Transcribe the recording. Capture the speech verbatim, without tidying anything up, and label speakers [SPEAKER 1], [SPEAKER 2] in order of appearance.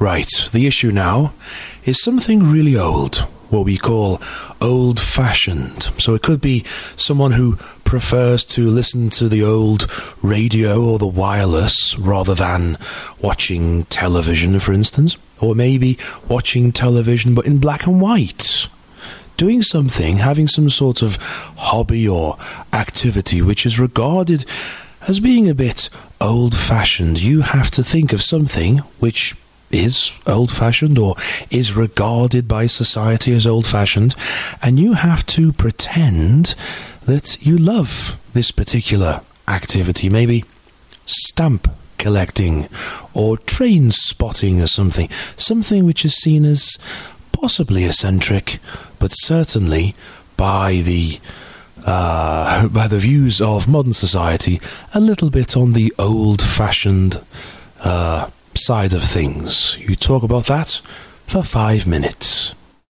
[SPEAKER 1] Right, the issue now is something really old, what we call old-fashioned. So it could be someone who prefers to listen to the old radio or the wireless rather than watching television, for instance. Or maybe watching television but in black and white. Doing something, having some sort of hobby or activity which is regarded as being a bit old-fashioned. You have to think of something which is old-fashioned or is regarded by society as old-fashioned, and you have to pretend that you love this particular activity. Maybe stamp collecting or train spotting or something. Something which is seen as possibly eccentric, but certainly by the uh, by the views of modern society, a little bit on the old-fashioned uh, side of things. You talk about that for five minutes.